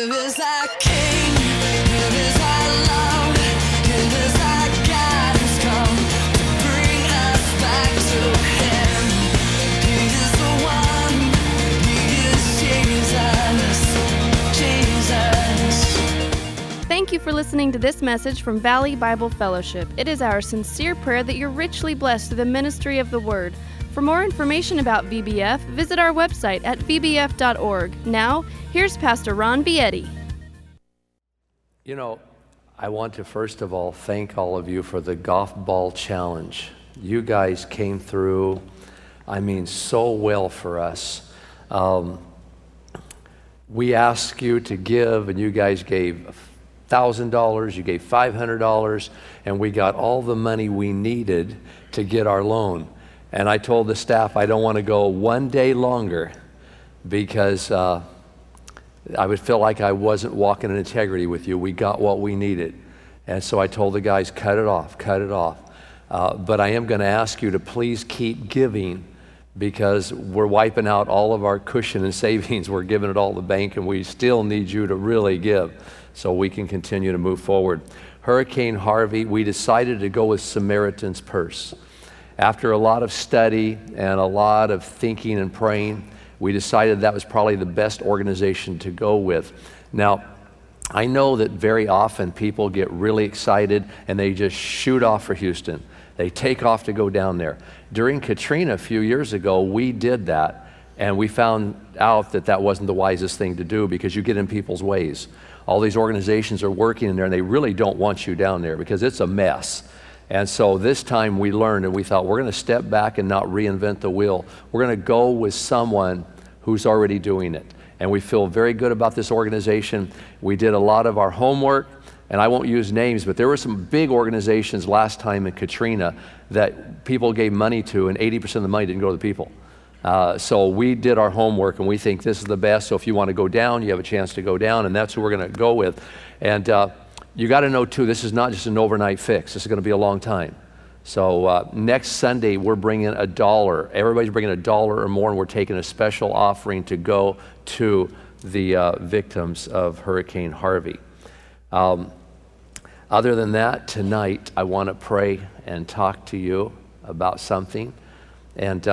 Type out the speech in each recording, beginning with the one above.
Give us our King, give us our love, give us our guidance, come to bring us back to Him. He is the one, He is Jesus. Thank you for listening to this message from Valley Bible Fellowship. It is our sincere prayer that you're richly blessed through the ministry of the Word. For more information about VBF, visit our website at vbf.org. Now, here's Pastor Ron Bietti. You know, I want to first of all thank all of you for the golf ball challenge. You guys came through, so well for us. We asked you to give, and you guys gave $1,000, you gave $500, and we got all the money we needed to get our loan. And I told the staff I don't want to go one day longer because I would feel like I wasn't walking in integrity with you. We got what we needed. And so I told the guys, cut it off. But I am going to ask you to please keep giving because we're wiping out all of our cushion and savings. We're giving it all to the bank, and we still need you to really give so we can continue to move forward. Hurricane Harvey, we decided to go with Samaritan's Purse. After a lot of study and a lot of thinking and praying, we decided that was probably the best organization to go with. Now, I know that very often people get really excited and they just shoot off for Houston. They take off to go down there. During Katrina a few years ago, we did that, and we found out that that wasn't the wisest thing to do because you get in people's ways. All these organizations are working in there, and they really don't want you down there because it's a mess. And so this time we learned, and we thought we're going to step back and not reinvent the wheel. We're going to go with someone who's already doing it. And we feel very good about this organization. We did a lot of our homework, and I won't use names, but there were some big organizations last time in Katrina that people gave money to, and 80% of the money didn't go to the people. So we did our homework, and we think this is the best. So if you want to go down, you have a chance to go down, and that's who we're going to go with. And you got to know, too, this is not just an overnight fix. This is going to be a long time. So next Sunday, we're bringing $1. Everybody's bringing $1 or more, and we're taking a special offering to go to the victims of Hurricane Harvey. Other than that, tonight, I want to pray and talk to you about something. And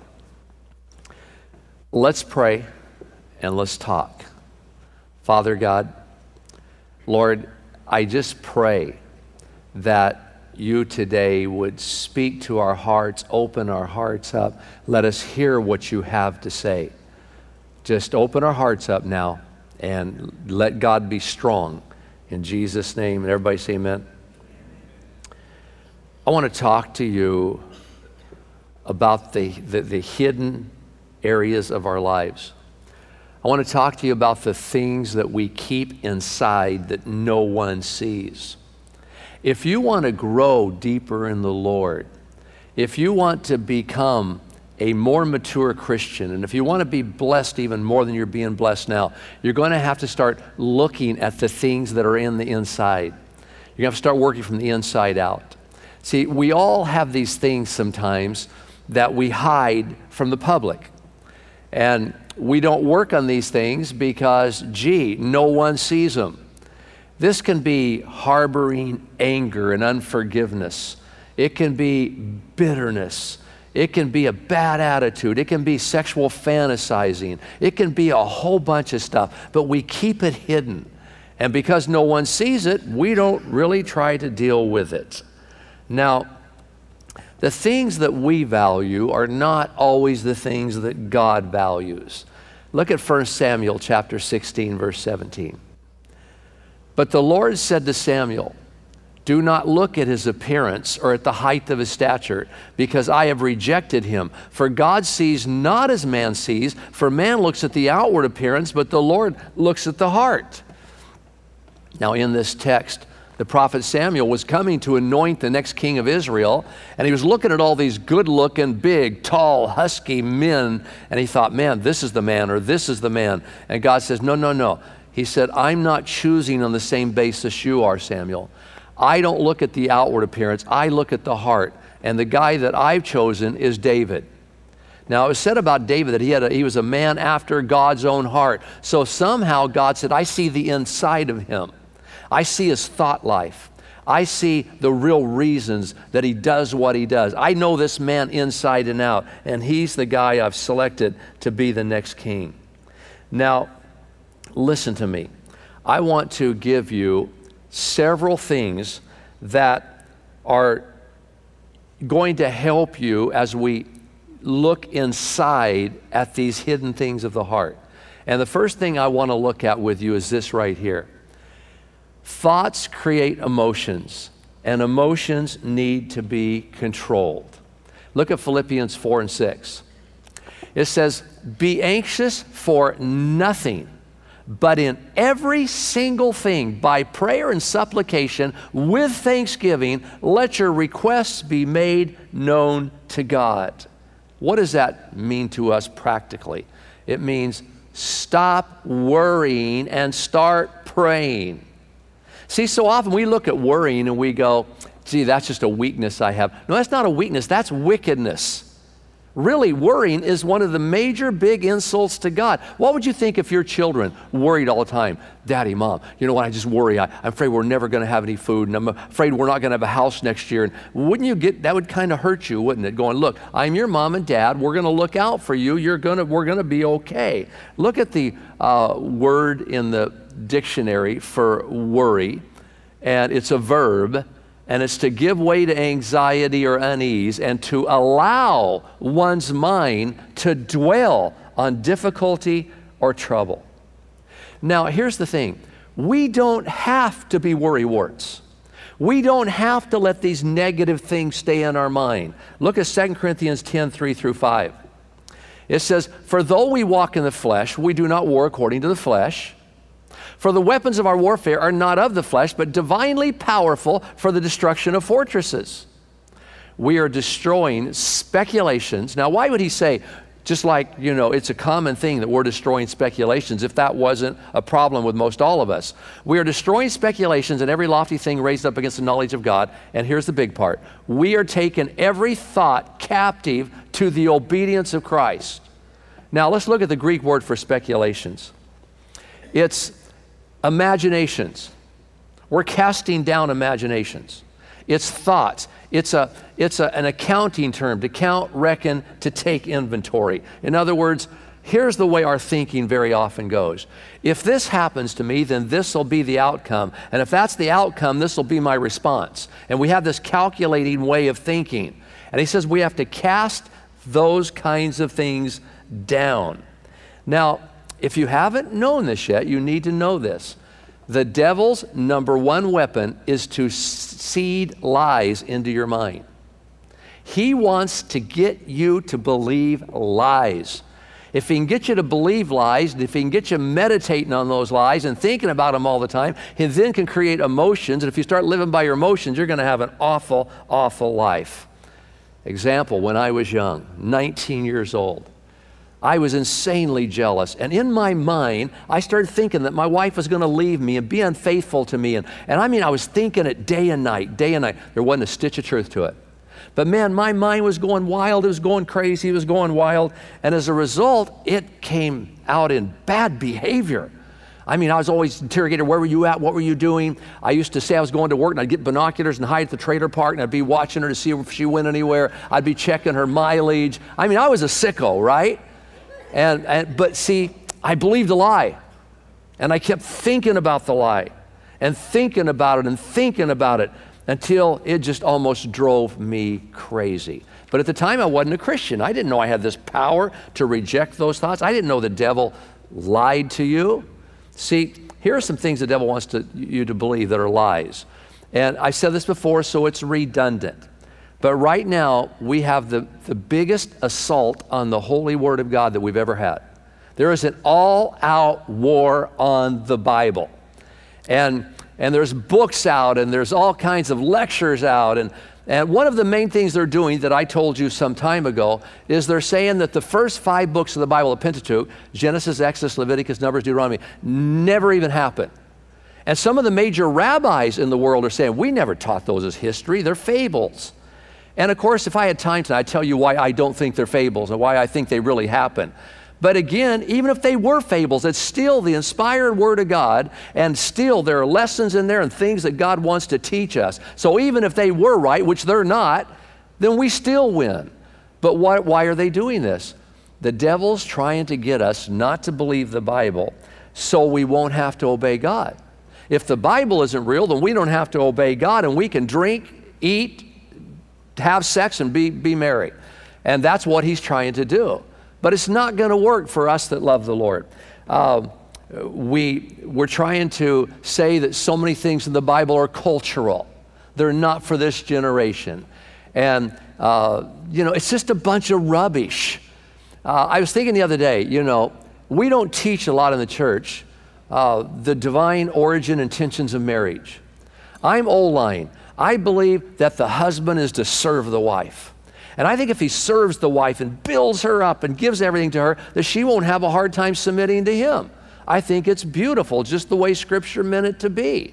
let's pray and let's talk. Father God, Lord, I just pray that you today would speak to our hearts, open our hearts up. Let us hear what you have to say. Just open our hearts up now and let God be strong. In Jesus' name, and everybody say amen. I want to talk to you about the hidden areas of our lives. I want to talk to you about the things that we keep inside that no one sees. If you want to grow deeper in the Lord, if you want to become a more mature Christian, and if you want to be blessed even more than you're being blessed now, you're going to have to start looking at the things that are in the inside. You're going to have to start working from the inside out. See, we all have these things sometimes that we hide from the public. And we don't work on these things because, no one sees them. This can be harboring anger and unforgiveness. It can be bitterness. It can be a bad attitude. It can be sexual fantasizing. It can be a whole bunch of stuff, but we keep it hidden. And because no one sees it, we don't really try to deal with it. Now, the things that we value are not always the things that God values. Look at 1 Samuel chapter 16, verse 17. But the Lord said to Samuel, do not look at his appearance or at the height of his stature, because I have rejected him. For God sees not as man sees, for man looks at the outward appearance, but the Lord looks at the heart. Now in this text, the prophet Samuel was coming to anoint the next king of Israel, and he was looking at all these good-looking, big, tall, husky men, and he thought, man, this is the man, or this is the man. And God says, no. He said, I'm not choosing on the same basis you are, Samuel. I don't look at the outward appearance, I look at the heart. And the guy that I've chosen is David. Now, it was said about David that he was a man after God's own heart. So somehow God said, I see the inside of him. I see his thought life. I see the real reasons that he does what he does. I know this man inside and out, and he's the guy I've selected to be the next king. Now, listen to me. I want to give you several things that are going to help you as we look inside at these hidden things of the heart. And the first thing I want to look at with you is this right here. Thoughts create emotions, and emotions need to be controlled. Look at Philippians 4 and 6. It says, be anxious for nothing, but in every single thing, by prayer and supplication, with thanksgiving, let your requests be made known to God. What does that mean to us practically? It means stop worrying and start praying. See, so often we look at worrying and we go, gee, that's just a weakness I have. No, that's not a weakness, that's wickedness. Really, worrying is one of the major big insults to God. What would you think if your children worried all the time? Daddy, Mom, you know what, I just worry. I'm afraid we're never going to have any food, and I'm afraid we're not going to have a house next year. And wouldn't you that would kind of hurt you, wouldn't it? Going, look, I'm your mom and dad. We're going to look out for you. We're going to be okay. Look at the word in the dictionary for worry, and it's a verb. And it's to give way to anxiety or unease and to allow one's mind to dwell on difficulty or trouble. Now, here's the thing. We don't have to be worrywarts. We don't have to let these negative things stay in our mind. Look at 2 Corinthians 10, 3 through 5. It says, for though we walk in the flesh, we do not war according to the flesh. For the weapons of our warfare are not of the flesh, but divinely powerful for the destruction of fortresses. We are destroying speculations. Now, why would he say, just like, it's a common thing that we're destroying speculations, if that wasn't a problem with most all of us. We are destroying speculations and every lofty thing raised up against the knowledge of God. And here's the big part. We are taking every thought captive to the obedience of Christ. Now, let's look at the Greek word for speculations. It's imaginations. We're casting down imaginations. It's thoughts. It's an accounting term, to count, reckon, to take inventory. In other words, here's the way our thinking very often goes. If this happens to me, then this will be the outcome. And if that's the outcome, this will be my response. And we have this calculating way of thinking. And he says we have to cast those kinds of things down. Now, if you haven't known this yet, you need to know this. The devil's number one weapon is to seed lies into your mind. He wants to get you to believe lies. If he can get you to believe lies, and if he can get you meditating on those lies and thinking about them all the time, he then can create emotions. And if you start living by your emotions, you're going to have an awful, awful life. Example, when I was young, 19 years old, I was insanely jealous. And in my mind, I started thinking that my wife was going to leave me and be unfaithful to me. And I was thinking it day and night, day and night. There wasn't a stitch of truth to it. But man, my mind was going wild. It was going crazy. It was going wild. And as a result, it came out in bad behavior. I was always interrogated, where were you at? What were you doing? I used to say I was going to work, and I'd get binoculars and hide at the trailer park, and I'd be watching her to see if she went anywhere. I'd be checking her mileage. I was a sicko, right? But see, I believed a lie, and I kept thinking about the lie and thinking about it and thinking about it until it just almost drove me crazy. But at the time, I wasn't a Christian. I didn't know I had this power to reject those thoughts. I didn't know the devil lied to you. See, here are some things the devil wants you to believe that are lies. And I've said this before, so it's redundant. But right now, we have the biggest assault on the holy word of God that we've ever had. There is an all-out war on the Bible. And there's books out, and there's all kinds of lectures out. And one of the main things they're doing that I told you some time ago is they're saying that the first 5 books of the Bible, the Pentateuch, Genesis, Exodus, Leviticus, Numbers, Deuteronomy, never even happened. And some of the major rabbis in the world are saying, we never taught those as history. They're fables. And of course, if I had time tonight, I'd tell you why I don't think they're fables and why I think they really happen. But again, even if they were fables, it's still the inspired Word of God, and still there are lessons in there and things that God wants to teach us. So even if they were right, which they're not, then we still win. But why are they doing this? The devil's trying to get us not to believe the Bible so we won't have to obey God. If the Bible isn't real, then we don't have to obey God, and we can drink, eat, have sex, and be merry. And that's what he's trying to do. But it's not going to work for us that love the Lord. We're trying to say that so many things in the Bible are cultural. They're not for this generation. And, it's just a bunch of rubbish. I was thinking the other day, we don't teach a lot in the church the divine origin and intentions of marriage. I'm old line. I believe that the husband is to serve the wife. And I think if he serves the wife and builds her up and gives everything to her, that she won't have a hard time submitting to him. I think it's beautiful, just the way Scripture meant it to be.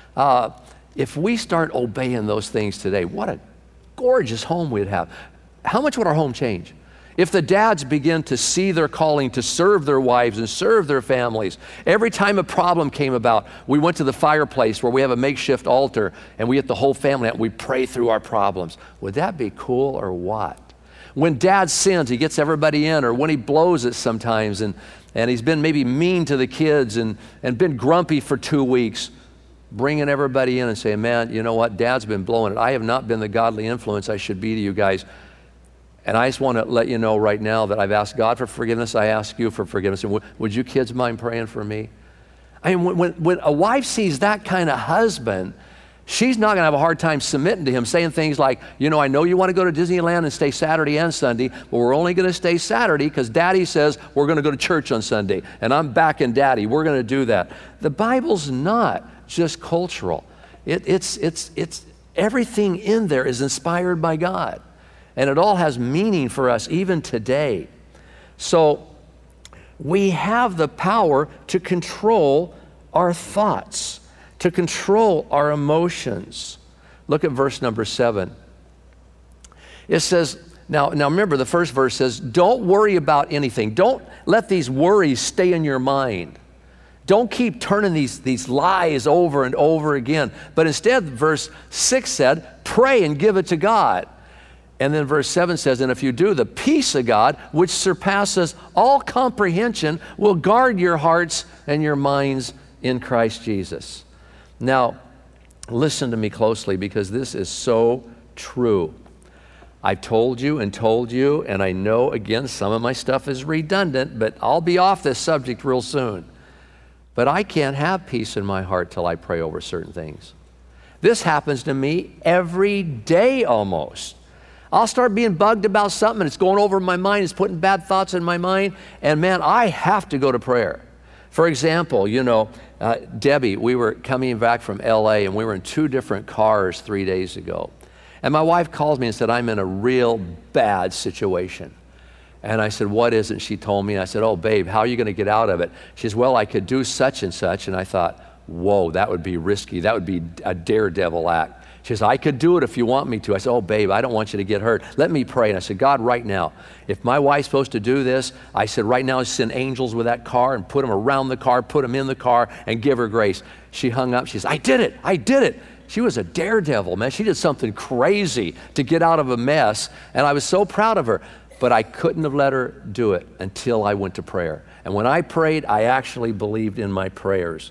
If we start obeying those things today, what a gorgeous home we'd have. How much would our home change? If the dads begin to see their calling to serve their wives and serve their families, every time a problem came about, we went to the fireplace where we have a makeshift altar and we get the whole family out and we pray through our problems. Would that be cool or what? When dad sins, he gets everybody in, or when he blows it sometimes and he's been maybe mean to the kids and been grumpy for 2 weeks, bringing everybody in and saying, man, you know what, dad's been blowing it. I have not been the godly influence I should be to you guys. And I just want to let you know right now that I've asked God for forgiveness. I ask you for forgiveness. And would you kids mind praying for me? I mean, when a wife sees that kind of husband, she's not going to have a hard time submitting to him, saying things like, I know you want to go to Disneyland and stay Saturday and Sunday, but we're only going to stay Saturday because Daddy says we're going to go to church on Sunday. And I'm backing Daddy. We're going to do that. The Bible's not just cultural. It's everything in there is inspired by God. And it all has meaning for us even today. So we have the power to control our thoughts, to control our emotions. Look at verse number 7. It says, now remember the first verse says, don't worry about anything. Don't let these worries stay in your mind. Don't keep turning these lies over and over again. But instead, verse 6 said, pray and give it to God. And then verse 7 says, and if you do, the peace of God, which surpasses all comprehension, will guard your hearts and your minds in Christ Jesus. Now, listen to me closely because this is so true. I've told you, and I know, again, some of my stuff is redundant, but I'll be off this subject real soon. But I can't have peace in my heart till I pray over certain things. This happens to me every day almost. I'll start being bugged about something and it's going over my mind, it's putting bad thoughts in my mind, and man, I have to go to prayer. For example, Debbie, we were coming back from LA and we were in 2 different cars 3 days ago. And my wife calls me and said, I'm in a real bad situation. And I said, what is it? She told me, and I said, oh babe, how are you going to get out of it? She says, well, I could do such and such. And I thought, whoa, that would be risky. That would be a daredevil act. She says, I could do it if you want me to. I said, oh, babe, I don't want you to get hurt. Let me pray. And I said, God, right now, if my wife's supposed to do this, I said, right now, send angels with that car and put them around the car, put them in the car, and give her grace. She hung up. She says, I did it. She was a daredevil, man. She did something crazy to get out of a mess, and I was so proud of her. But I couldn't have let her do it until I went to prayer. And when I prayed, I actually believed in my prayers.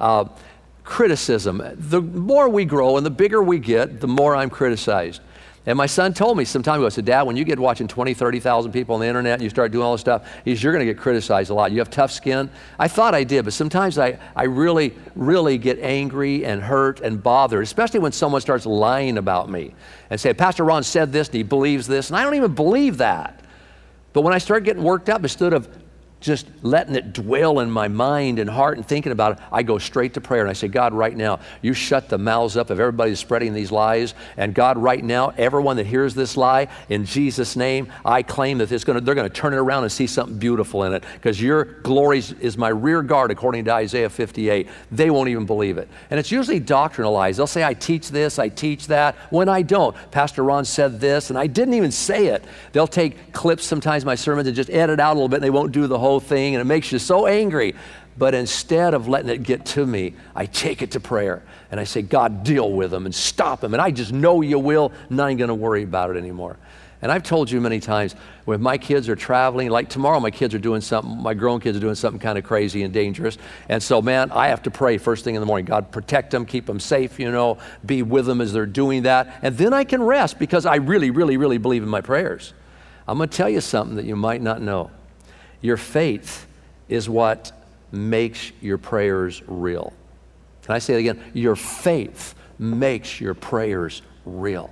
Criticism. The more we grow and the bigger we get, the more I'm criticized. And my son told me some time ago, I said, Dad, when you get watching 20, 30,000 people on the internet and you start doing all this stuff, you're going to get criticized a lot. You have tough skin. I thought I did, but sometimes I really, really get angry and hurt and bothered, especially when someone starts lying about me and say, Pastor Ron said this and he believes this, and I don't even believe that. But when I start getting worked up, instead of just letting it dwell in my mind and heart and thinking about it, I go straight to prayer and I say, God, right now, you shut the mouths up of everybody who's spreading these lies. And God, right now, everyone that hears this lie, in Jesus' name, I claim that they're going to turn it around and see something beautiful in it, because your glory is my rear guard, according to Isaiah 58. They won't even believe it. And it's usually doctrinal lies. They'll say, I teach this, I teach that, when I don't. Pastor Ron said this, and I didn't even say it. They'll take clips sometimes, my sermons, and just edit out a little bit, and they won't do the whole thing, and it makes you so angry. But instead of letting it get to me, I take it to prayer and I say, God, deal with them and stop them. And I just know you will, and I ain't going to worry about it anymore. And I've told you many times, when my kids are traveling, like tomorrow my kids are doing something, my grown kids are doing something kind of crazy and dangerous. And so, man, I have to pray first thing in the morning. God, protect them, keep them safe, be with them as they're doing that. And then I can rest, because I really, really, really believe in my prayers. I'm going to tell you something that you might not know. Your faith is what makes your prayers real. Can I say it again? Your faith makes your prayers real.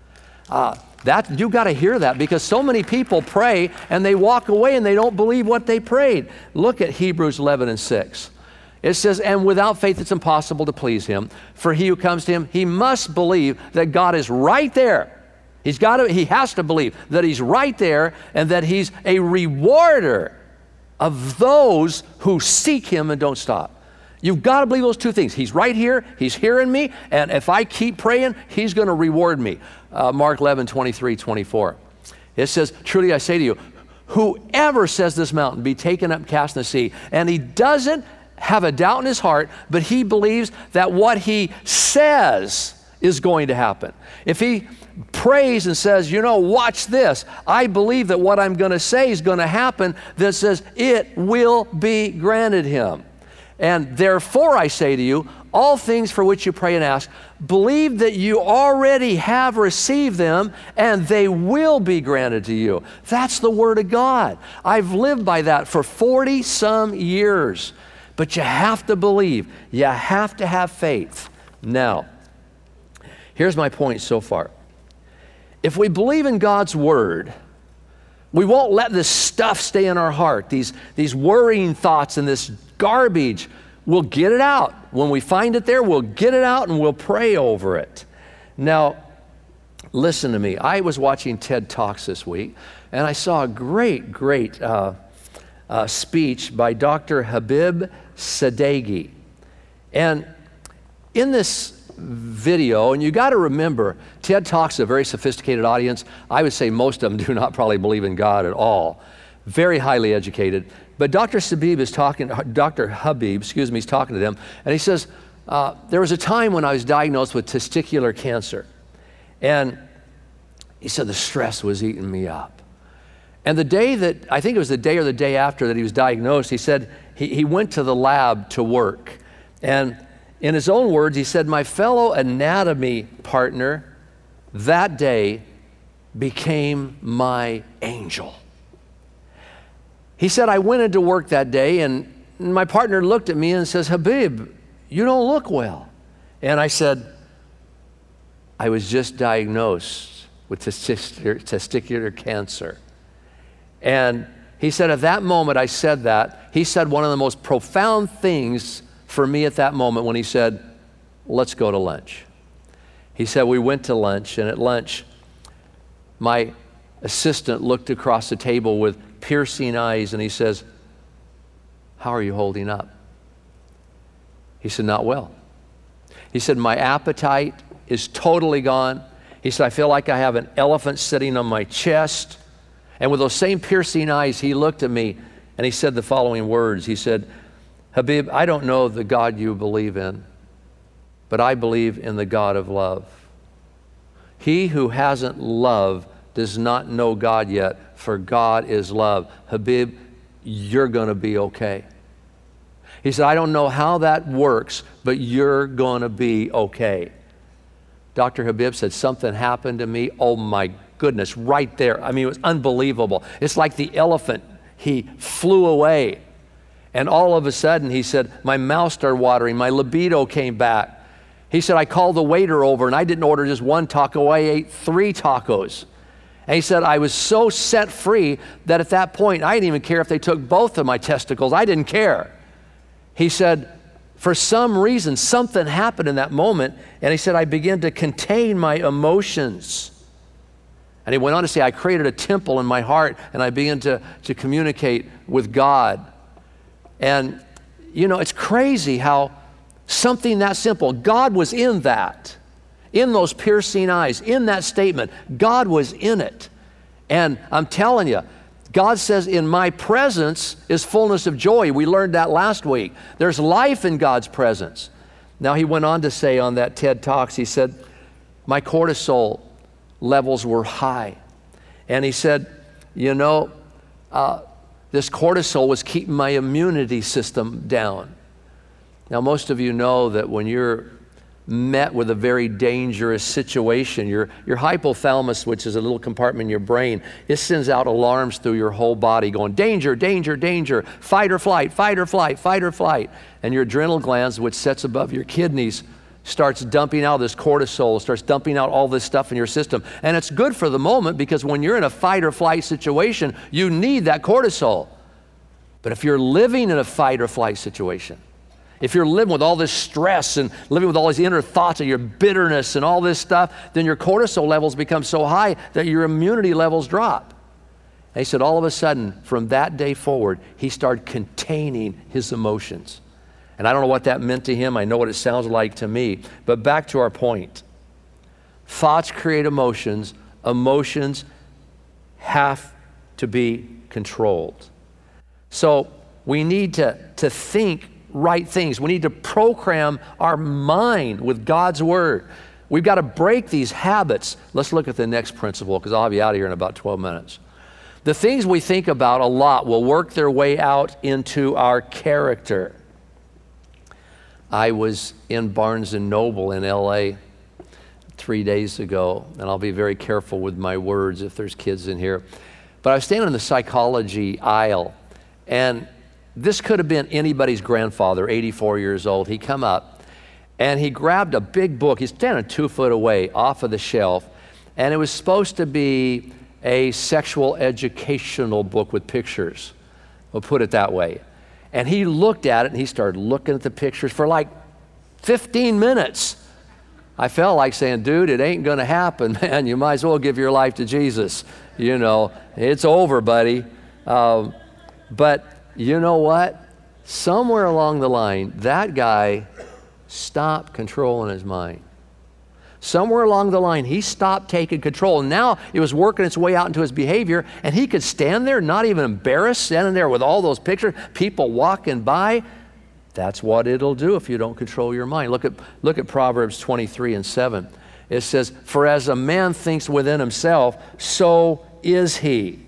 You got to hear that, because so many people pray and they walk away and they don't believe what they prayed. Look at Hebrews 11:6. It says, and without faith it's impossible to please him. For he who comes to him, he must believe that God is right there. He has to believe that he's right there, and that he's a rewarder of those who seek him and don't stop. You've got to believe those two things. He's right here, he's hearing me, and if I keep praying, he's going to reward me. Mark 11:23-24. It says, truly I say to you, whoever says this mountain, be taken up, cast in the sea, and he doesn't have a doubt in his heart, but he believes that what he says is going to happen. If he prays and says, watch this, I believe that what I'm going to say is going to happen, that says it will be granted him. And therefore I say to you, all things for which you pray and ask, believe that you already have received them, and they will be granted to you. That's the Word of God. I've lived by that for 40 some years. But you have to believe. You have to have faith. Now, here's my point so far. If we believe in God's Word, we won't let this stuff stay in our heart, these worrying thoughts and this garbage. We'll get it out. When we find it there, we'll get it out and we'll pray over it. Now, listen to me. I was watching TED Talks this week, and I saw a great speech by Dr. Habib Sadeghi. And in this video, and you got to remember, TED Talks is a very sophisticated audience. I would say most of them do not probably believe in God at all. Very highly educated. But Dr. Habib is talking to them, and he says, there was a time when I was diagnosed with testicular cancer. And he said the stress was eating me up. And the day that, I think it was the day or the day after that he was diagnosed, he said he went to the lab to work. And in his own words, he said, my fellow anatomy partner that day became my angel. He said, I went into work that day, and my partner looked at me and says, Habib, you don't look well. And I said, I was just diagnosed with testicular cancer. And he said, at that moment I said that, he said one of the most profound things for me at that moment when he said, let's go to lunch. He said, we went to lunch, and at lunch, my assistant looked across the table with piercing eyes, and he says, how are you holding up? He said, not well. He said, my appetite is totally gone. He said, I feel like I have an elephant sitting on my chest. And with those same piercing eyes, he looked at me and he said the following words. He said, Habib, I don't know the God you believe in, but I believe in the God of love. He who hasn't love does not know God yet, for God is love. Habib, you're going to be okay. He said, I don't know how that works, but you're going to be okay. Dr. Habib said, something happened to me. Oh my goodness, right there. I mean, it was unbelievable. It's like the elephant. He flew away. And all of a sudden, he said, my mouth started watering. My libido came back. He said, I called the waiter over, and I didn't order just one taco. I ate 3 tacos. And he said, I was so set free that at that point, I didn't even care if they took both of my testicles. I didn't care. He said, for some reason, something happened in that moment. And he said, I began to contain my emotions. And he went on to say, I created a temple in my heart and I began to communicate with God. And, you know, it's crazy how something that simple, God was in that, in those piercing eyes, in that statement. God was in it. And I'm telling you, God says, in my presence is fullness of joy. We learned that last week. There's life in God's presence. Now he went on to say on that TED Talks, he said, my cortisol levels were high. And he said, you know, this cortisol was keeping my immunity system down. Now, most of you know that when you're met with a very dangerous situation, your hypothalamus, which is a little compartment in your brain, it sends out alarms through your whole body going, danger, danger, danger, fight or flight, fight or flight, fight or flight. And your adrenal glands, which sits above your kidneys, starts dumping out this cortisol, starts dumping out all this stuff in your system. And it's good for the moment because when you're in a fight or flight situation, you need that cortisol. But if you're living in a fight or flight situation, if you're living with all this stress and living with all these inner thoughts of your bitterness and all this stuff, then your cortisol levels become so high that your immunity levels drop. And he said all of a sudden, from that day forward, he started containing his emotions. And I don't know what that meant to him. I know what it sounds like to me. But back to our point. Thoughts create emotions. Emotions have to be controlled. So we need to think right things. We need to program our mind with God's Word. We've got to break these habits. Let's look at the next principle because I'll be out of here in about 12 minutes. The things we think about a lot will work their way out into our character. I was in Barnes & Noble in LA 3 days ago, and I'll be very careful with my words if there's kids in here. But I was standing in the psychology aisle, and this could have been anybody's grandfather, 84 years old. He come up, and he grabbed a big book. He's standing 2 foot away off of the shelf, and it was supposed to be a sexual educational book with pictures. We'll put it that way. And he looked at it, and he started looking at the pictures for like 15 minutes. I felt like saying, dude, it ain't going to happen, man. You might as well give your life to Jesus. You know, it's over, buddy. But you know what? Somewhere along the line, that guy stopped controlling his mind. Somewhere along the line, he stopped taking control. And now it was working its way out into his behavior, and he could stand there, not even embarrassed, standing there with all those pictures, people walking by. That's what it'll do if you don't control your mind. Look at Proverbs 23:7. It says, for as a man thinks within himself, so is he.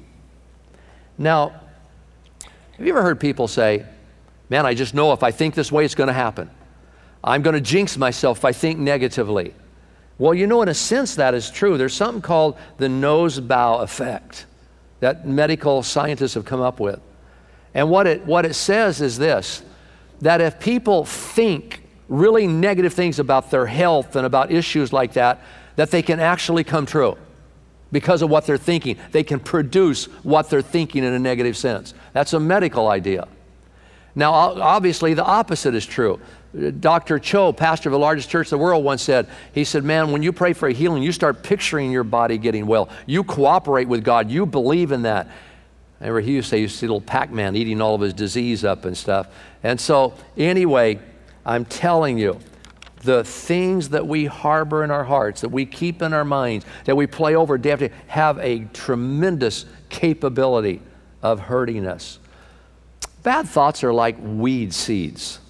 Now, have you ever heard people say, man, I just know if I think this way, it's going to happen. I'm going to jinx myself if I think negatively. Well, you know, in a sense, that is true. There's something called the nose-bow effect that medical scientists have come up with. And what it says is this, that if people think really negative things about their health and about issues like that, that they can actually come true because of what they're thinking. They can produce what they're thinking in a negative sense. That's a medical idea. Now, obviously, the opposite is true. Dr. Cho, pastor of the largest church in the world, once said, he said, man, when you pray for a healing, you start picturing your body getting well. You cooperate with God. You believe in that. I remember he used to say, you see little Pac-Man eating all of his disease up and stuff. And so, anyway, I'm telling you, the things that we harbor in our hearts, that we keep in our minds, that we play over day after day, have a tremendous capability of hurting us. Bad thoughts are like weed seeds.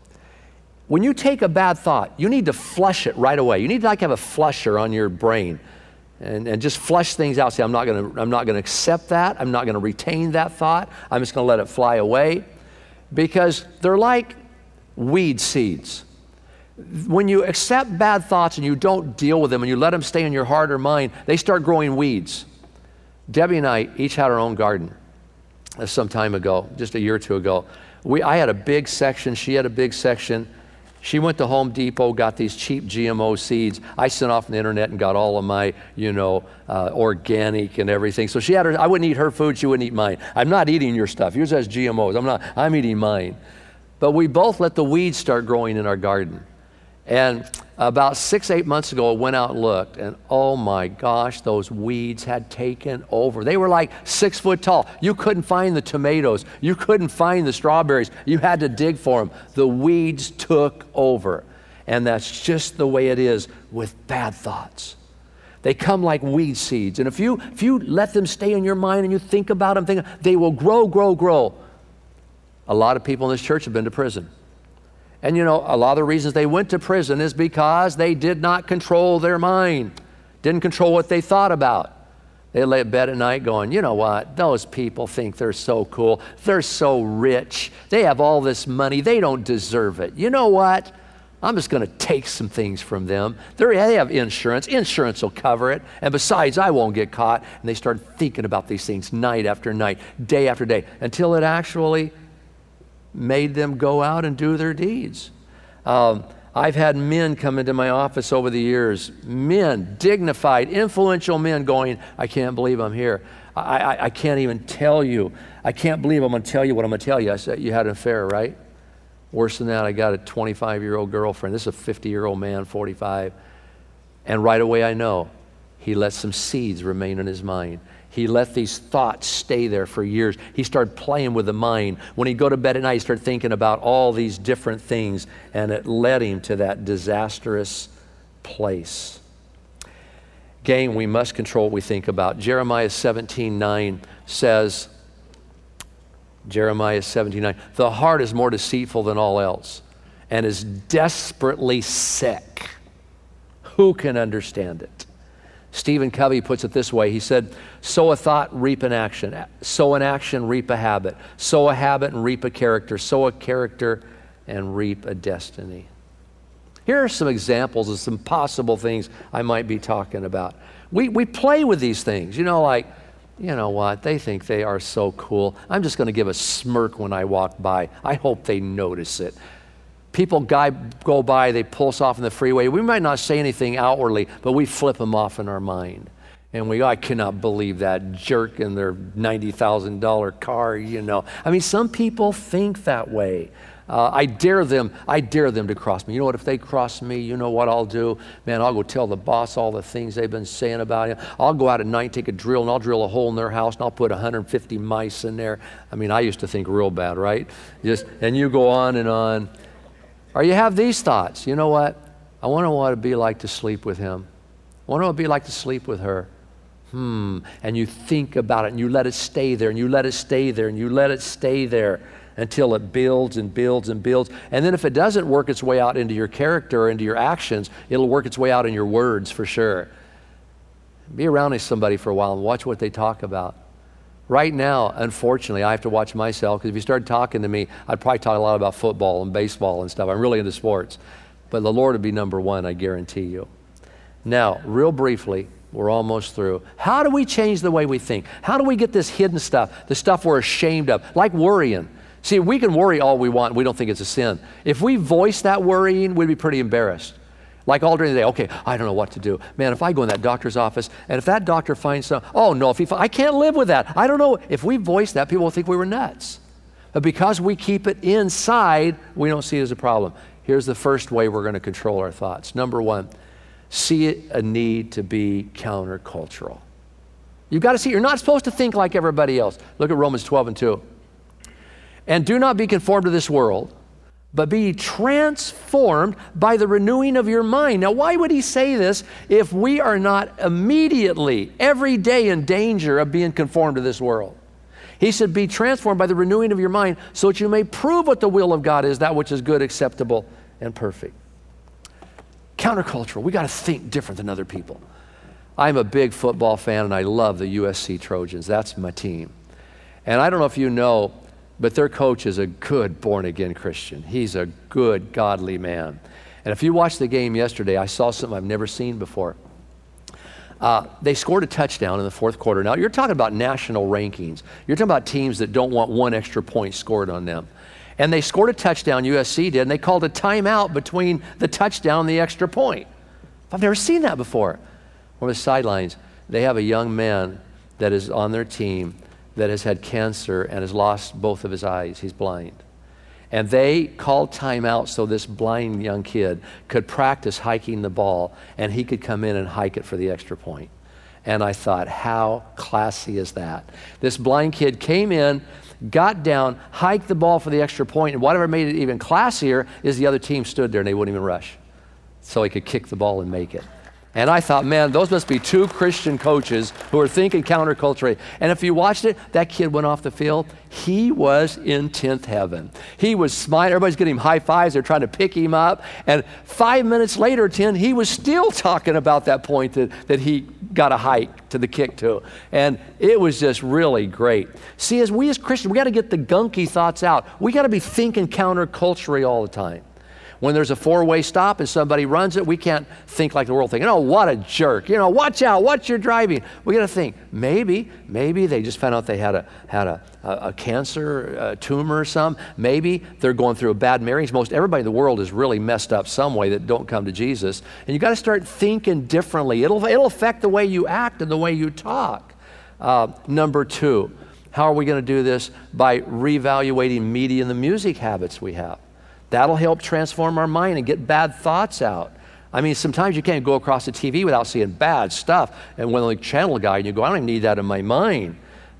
When you take a bad thought, you need to flush it right away. You need to have a flusher on your brain and just flush things out. Say, I'm not going to accept that. I'm not going to retain that thought. I'm just going to let it fly away, because they're like weed seeds. When you accept bad thoughts and you don't deal with them and you let them stay in your heart or mind, they start growing weeds. Debbie and I each had our own garden some time ago, just a year or two ago. I had a big section, she had a big section, She went to Home Depot, got these cheap GMO seeds. I sent off on the internet and got all of my, organic and everything. So she had I wouldn't eat her food, she wouldn't eat mine. I'm not eating your stuff. Yours has GMOs. I'm eating mine. But we both let the weeds start growing in our garden. And about 6-8 months ago, I went out and looked, and oh my gosh, those weeds had taken over. They were like 6 foot tall. You couldn't find the tomatoes. You couldn't find the strawberries. You had to dig for them. The weeds took over. And that's just the way it is with bad thoughts. They come like weed seeds. And if you let them stay in your mind and you think about them, they will grow. A lot of people in this church have been to prison. And a lot of the reasons they went to prison is because they did not control their mind, didn't control what they thought about. They lay in bed at night going, you know what, those people think they're so cool, they're so rich, they have all this money, they don't deserve it. You know what, I'm just going to take some things from them. They have insurance will cover it, and besides, I won't get caught. And they start thinking about these things night after night, day after day, until it actually made them go out and do their deeds. I've had men come into my office over the years, men, dignified, influential men going, I can't believe I'm here. I can't even tell you. I can't believe I'm going to tell you what I'm going to tell you. I said, you had an affair, right? Worse than that, I got a 25-year-old girlfriend. This is a 50-year-old man, 45. And right away I know he let some seeds remain in his mind. He let these thoughts stay there for years. He started playing with the mind. When he'd go to bed at night, he started thinking about all these different things, and it led him to that disastrous place. Gang, we must control what we think about. Jeremiah 17:9 says, the heart is more deceitful than all else and is desperately sick. Who can understand it? Stephen Covey puts it this way. He said, sow a thought, reap an action. Sow an action, reap a habit. Sow a habit and reap a character. Sow a character and reap a destiny. Here are some examples of some possible things I might be talking about. We play with these things. You know what? They think they are so cool. I'm just going to give a smirk when I walk by. I hope they notice it. People go by, they pull us off in the freeway. We might not say anything outwardly, but we flip them off in our mind. And we go, I cannot believe that jerk in their $90,000 car, some people think that way. I dare them to cross me. You know what, if they cross me, you know what I'll do? Man, I'll go tell the boss all the things they've been saying about him. I'll go out at night, take a drill, and I'll drill a hole in their house, and I'll put 150 mice in there. I used to think real bad, right? And you go on and on. Or you have these thoughts. You know what? I wonder what it'd be like to sleep with him. I wonder what it'd be like to sleep with her. And you think about it, and you let it stay there, and you let it stay there, and you let it stay there until it builds and builds and builds. And then if it doesn't work its way out into your character, into your actions, it'll work its way out in your words for sure. Be around somebody for a while and watch what they talk about. Right now, unfortunately, I have to watch myself, because if you started talking to me, I'd probably talk a lot about football and baseball and stuff. I'm really into sports. But the Lord would be number one, I guarantee you. Now, real briefly, we're almost through. How do we change the way we think? How do we get this hidden stuff, the stuff we're ashamed of, like worrying? See, we can worry all we want, and we don't think it's a sin. If we voice that worrying, we'd be pretty embarrassed. Like all during the day, okay, I don't know what to do. Man, if I go in that doctor's office, and if that doctor finds something, I can't live with that. I don't know. If we voice that, people will think we were nuts. But because we keep it inside, we don't see it as a problem. Here's the first way we're going to control our thoughts. Number one, see a need to be countercultural. You've got to see, you're not supposed to think like everybody else. Look at Romans 12:2. And do not be conformed to this world, but be transformed by the renewing of your mind. Now, why would he say this if we are not immediately, every day in danger of being conformed to this world? He said, be transformed by the renewing of your mind so that you may prove what the will of God is, that which is good, acceptable, and perfect. Countercultural. We got to think different than other people. I'm a big football fan, and I love the USC Trojans. That's my team. And I don't know if you know, but their coach is a good born-again Christian. He's a good, godly man. And if you watched the game yesterday, I saw something I've never seen before. They scored a touchdown in the fourth quarter. Now, you're talking about national rankings. You're talking about teams that don't want one extra point scored on them. And they scored a touchdown, USC did, and they called a timeout between the touchdown and the extra point. I've never seen that before. On the sidelines, they have a young man that is on their team that has had cancer and has lost both of his eyes. He's blind. And they called timeout so this blind young kid could practice hiking the ball, and he could come in and hike it for the extra point. And I thought, how classy is that? This blind kid came in, got down, hiked the ball for the extra point, and whatever made it even classier is the other team stood there and they wouldn't even rush. So he could kick the ball and make it. And I thought, man, those must be two Christian coaches who are thinking counterculturally. And if you watched it, that kid went off the field. He was in 10th heaven. He was smiling. Everybody's getting him high fives. They're trying to pick him up. And 5 minutes later, 10, he was still talking about that point that he got a hike to the kick to. And it was just really great. See, as Christians, we got to get the gunky thoughts out. We got to be thinking counterculturally all the time. When there's a four-way stop and somebody runs it, we can't think like the world thinking, oh, what a jerk. Watch out, watch your driving. We got to think, maybe they just found out they had a cancer, tumor or something. Maybe they're going through a bad marriage. Most everybody in the world is really messed up some way that don't come to Jesus. And you got to start thinking differently. It'll affect the way you act and the way you talk. Number two, how are we going to do this? By reevaluating media and the music habits we have. That'll help transform our mind and get bad thoughts out. I mean, sometimes you can't go across the TV without seeing bad stuff. And when the channel guy, and you go, I don't even need that in my mind.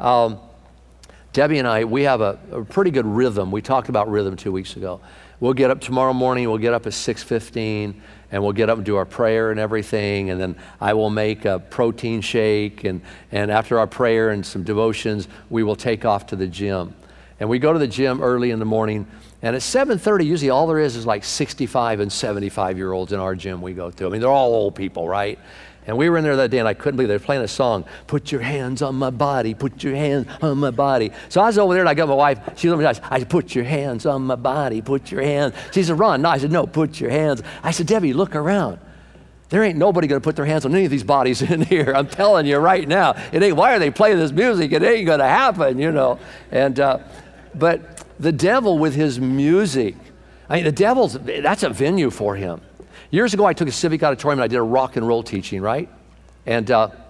Debbie and I, we have a pretty good rhythm. We talked about rhythm 2 weeks ago. We'll get up tomorrow morning, we'll get up at 6:15, and we'll get up and do our prayer and everything, and then I will make a protein shake, and after our prayer and some devotions, we will take off to the gym. And we go to the gym early in the morning, and at 7:30, usually all there is like 65 and 75-year-olds in our gym we go to. I mean, they're all old people, right? And we were in there that day, and I couldn't believe they were playing a song, put your hands on my body, put your hands on my body. So I was over there, and I got my wife. She looked at me, I said, put your hands on my body, put your hands. She said, Ron, no. I said, no, put your hands. I said, Debbie, look around. There ain't nobody going to put their hands on any of these bodies in here. I'm telling you right now. Why are they playing this music? It ain't going to happen, And but the devil with his music, that's a venue for him. Years ago, I took a civic auditorium and I did a rock and roll teaching, right? And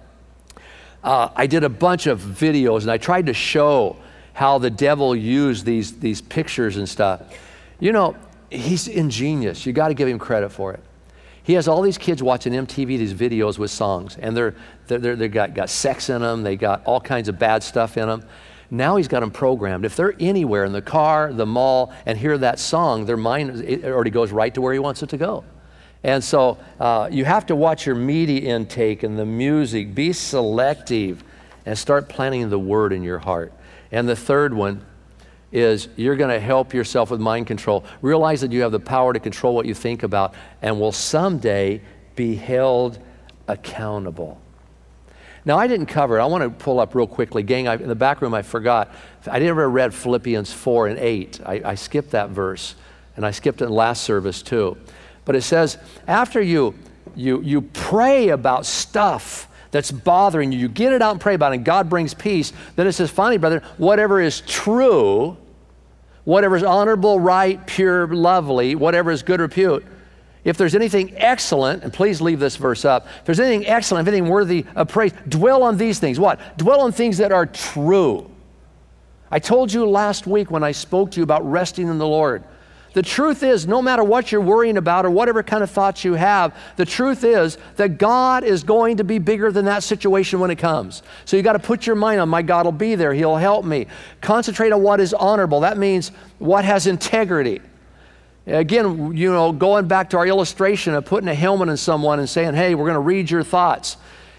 I did a bunch of videos and I tried to show how the devil used these pictures and stuff. He's ingenious. You got to give him credit for it. He has all these kids watching MTV, these videos with songs, and they got sex in them. They got all kinds of bad stuff in them. Now he's got them programmed. If they're anywhere in the car, the mall, and hear that song, their mind it already goes right to where he wants it to go. And so you have to watch your media intake and the music. Be selective and start planting the word in your heart. And the third one is you're going to help yourself with mind control. Realize that you have the power to control what you think about and will someday be held accountable. Now, I didn't cover it. I want to pull up real quickly. Gang, in the back room, I forgot. I never read Philippians 4 and 8. I skipped that verse, and I skipped it in last service too. But it says, after you pray about stuff that's bothering you, you get it out and pray about it, and God brings peace, then it says, finally, brother, whatever is true, whatever is honorable, right, pure, lovely, whatever is good repute, if there's anything excellent, and please leave this verse up, if there's anything excellent, if anything worthy of praise, dwell on these things. What? Dwell on things that are true. I told you last week when I spoke to you about resting in the Lord. The truth is, no matter what you're worrying about or whatever kind of thoughts you have, the truth is that God is going to be bigger than that situation when it comes. So you got to put your mind on, my God will be there. He'll help me. Concentrate on what is honorable. That means what has integrity. Again, going back to our illustration of putting a helmet on someone and saying, hey, we're going to read your thoughts.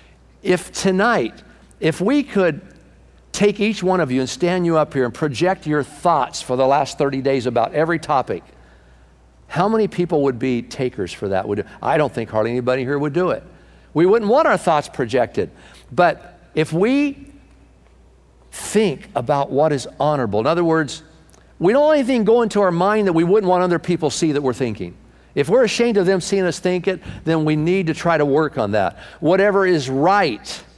If we could take each one of you and stand you up here and project your thoughts for the last 30 days about every topic, how many people would be takers for that? I don't think hardly anybody here would do it. We wouldn't want our thoughts projected. But if we think about what is honorable, in other words, we don't want anything go into our mind that we wouldn't want other people to see that we're thinking. If we're ashamed of them seeing us think it, then we need to try to work on that. Whatever is right,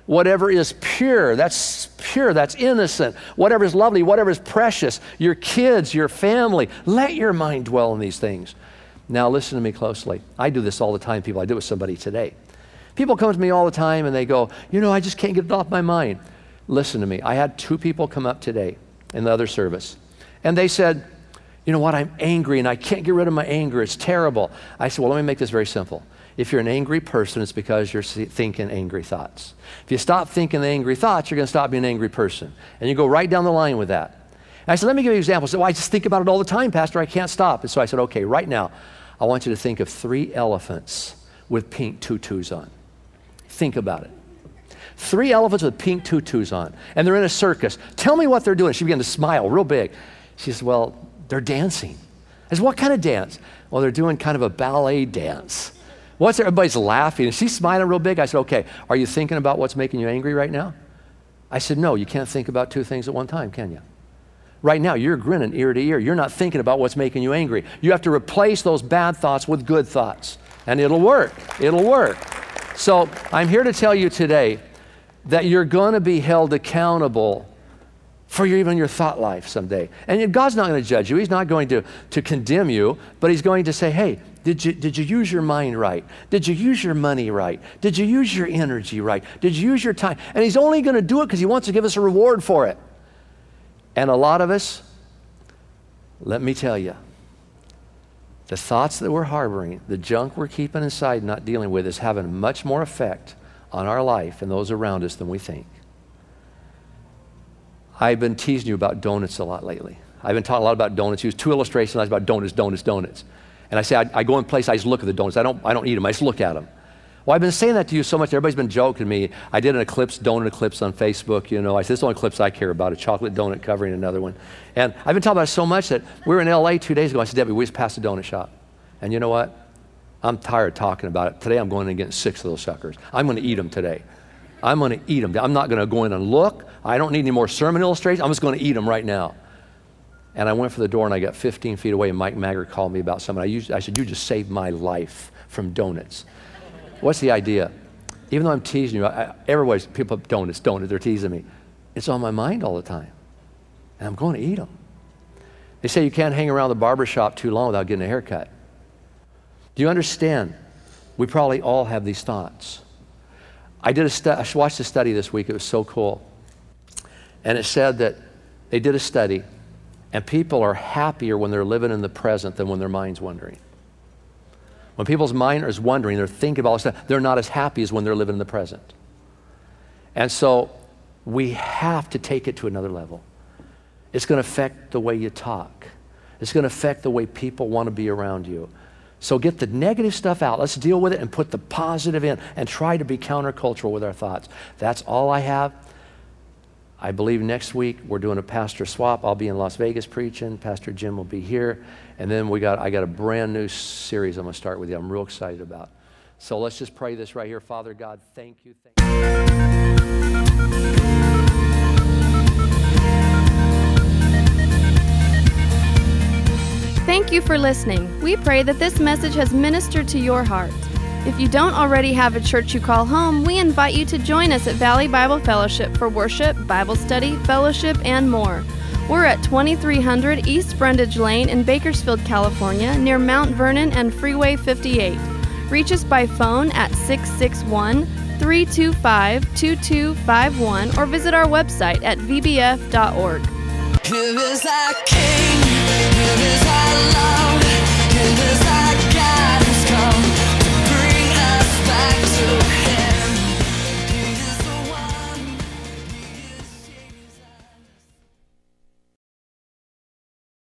Whatever is pure, that's innocent. Whatever is lovely, whatever is precious, your kids, your family, let your mind dwell on these things. Now listen to me closely. I do this all the time, people. I do it with somebody today. People come to me all the time and they go, I just can't get it off my mind. Listen to me. I had 2 people come up today in the other service, and they said, you know what, I'm angry and I can't get rid of my anger. It's terrible. I said, well, let me make this very simple. If you're an angry person, it's because you're thinking angry thoughts. If you stop thinking the angry thoughts, you're going to stop being an angry person. And you go right down the line with that. And I said, let me give you an example. So I just think about it all the time, Pastor. I can't stop. And so I said, okay, right now, I want you to think of 3 elephants with pink tutus on. Think about it. 3 elephants with pink tutus on, and they're in a circus. Tell me what they're doing. She began to smile real big. She says, well, they're dancing. I said, what kind of dance? Well, they're doing kind of a ballet dance. What's there? Everybody's laughing, and she's smiling real big. I said, okay, are you thinking about what's making you angry right now? I said, no, you can't think about 2 things at one time, can you? Right now, you're grinning ear to ear. You're not thinking about what's making you angry. You have to replace those bad thoughts with good thoughts, and it'll work. It'll work. So I'm here to tell you today that you're going to be held accountable for even your thought life someday. And God's not going to judge you. He's not going to condemn you, but he's going to say, hey, did you use your mind right? Did you use your money right? Did you use your energy right? Did you use your time? And he's only going to do it because he wants to give us a reward for it. And a lot of us, let me tell you, the thoughts that we're harboring, the junk we're keeping inside, not dealing with, is having much more effect on our life and those around us than we think. I've been teasing you about donuts a lot lately. I've been talking a lot about donuts. Use 2 illustrations about donuts. And I say, I go in place, I just look at the donuts. I don't eat them, I just look at them. Well, I've been saying that to you so much, everybody's been joking me. I did an donut eclipse on Facebook, I said, this is the only eclipse I care about, a chocolate donut covering another one. And I've been talking about it so much that we were in LA 2 days ago. I said, Debbie, we just passed a donut shop. And you know what? I'm tired of talking about it. Today I'm going and getting 6 of those suckers. I'm going to eat them today. I'm going to eat them. I'm not going to go in and look. I don't need any more sermon illustrations. I'm just going to eat them right now. And I went for the door and I got 15 feet away, and Mike Maggart called me about something. I said, you just saved my life from donuts. What's the idea? Even though I'm teasing you, everybody's, people, donuts, they're teasing me. It's on my mind all the time. And I'm going to eat them. They say you can't hang around the barber shop too long without getting a haircut. Do you understand? We probably all have these thoughts. I watched a study this week. It was so cool. And it said that they did a study, and people are happier when they're living in the present than when their mind's wandering. When people's mind is wandering, they're thinking about all this stuff, they're not as happy as when they're living in the present. And so we have to take it to another level. It's going to affect the way you talk. It's going to affect the way people want to be around you. So get the negative stuff out. Let's deal with it and put the positive in and try to be countercultural with our thoughts. That's all I have. I believe next week we're doing a pastor swap. I'll be in Las Vegas preaching. Pastor Jim will be here. And then I got a brand new series I'm going to start with you. I'm real excited about. So let's just pray this right here. Father God, thank you. Thank you for listening. We pray that this message has ministered to your heart. If you don't already have a church you call home, we invite you to join us at Valley Bible Fellowship for worship, Bible study, fellowship, and more. We're at 2300 East Brundage Lane in Bakersfield, California, near Mount Vernon and Freeway 58. Reach us by phone at 661-325-2251 or visit our website at vbf.org. Here is our King, here is our love.